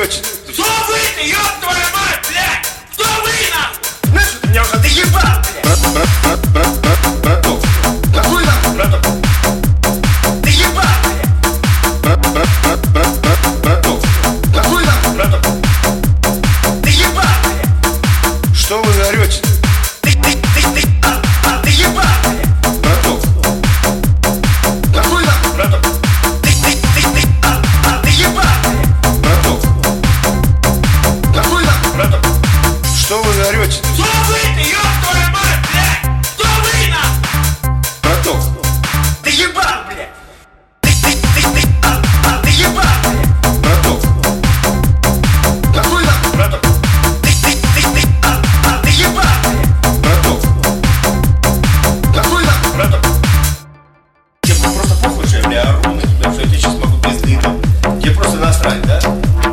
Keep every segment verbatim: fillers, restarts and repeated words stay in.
орете? Кто вы-то, ёб твою мать, блядь? Кто вы, нахуй? Знаешь, ты меня уже доебал, блядь. Брат, брат, брат, брат, брат, браток. Какой нахуй, браток? Доебал, блядь. Брат, брат, брат, брат, брат, браток. Какой нахуй, браток? Доебал, блядь. Что вы орете? Ты, ты, ты, ты, а, а, доебал, блядь. Браток. Какой нахуй, Браток. ты, ты, ты, ты, а, а, доебал, блядь. Браток. Какой нахуй, Браток. Что вы орете? Кто вы-то, ёб твою мать, блядь? Кто вы, нахуй? Браток. Доебал, блядь. Ты, ты, ты, ты, а, а, доебал, блядь. Браток. Какой нахуй, Браток. ты, ты, ты, ты, а, а, доебал, блядь. Браток. Какой нахуй, Браток. Тебе просто похуй, что я, бля, ору на тебя, что я тебе сейчас могу пизды там. Тебе просто насрать, да?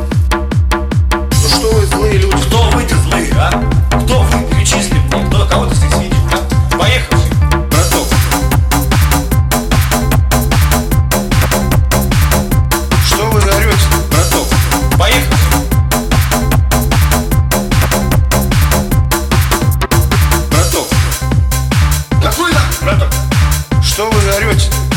Ну что вы злые люди? Кто вы-то злые, а? Кто вы? Перечисли мне. Кто, кого ты здесь видел, а? Поехали. Браток. Что вы орете? Браток. Поехали. Браток. какой нахуй? Браток. Что вы орете?